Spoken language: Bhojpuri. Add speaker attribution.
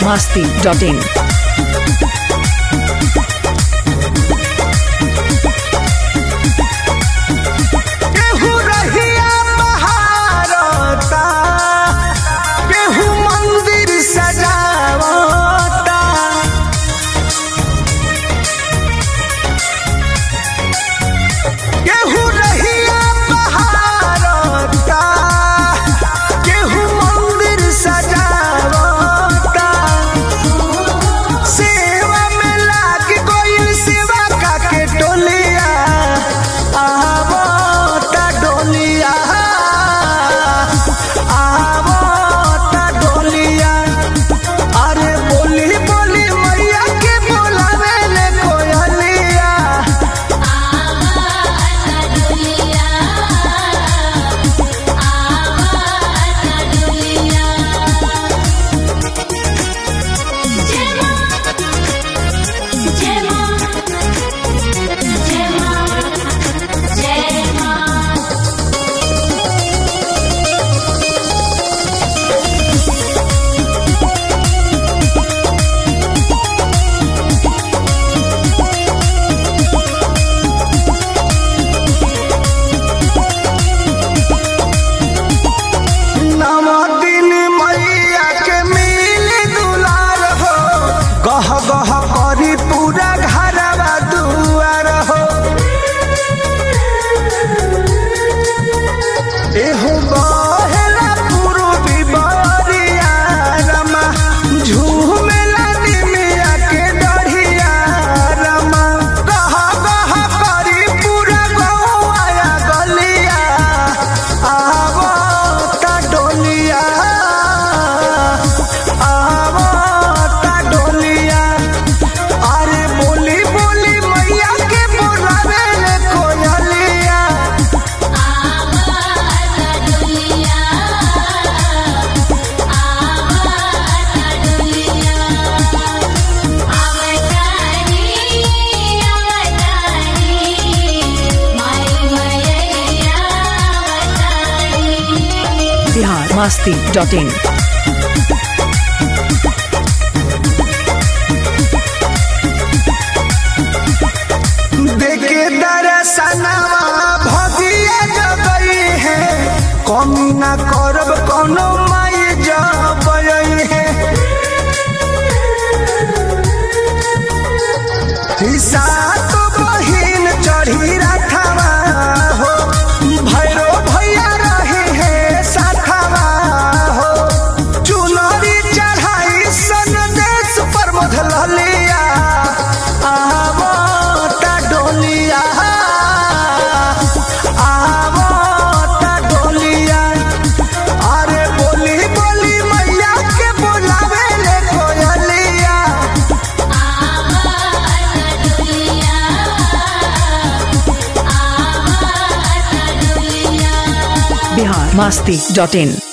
Speaker 1: biharmasti.in। biharmasti.in।
Speaker 2: देखे दर्शनवा भगिया जगई है, कमी ना करब कोनो माई जबई है। सात बहिन चढ़ी रखवा हो, भैरो भैया रहे है साथवा हो। चुनरी चढ़ाई सन देश पर मोधलिया, आवता डोलिया, आवता डोलिया। अरे बोली बोली मैया के बोलावे ले कोयलिया।
Speaker 1: biharmasti.in।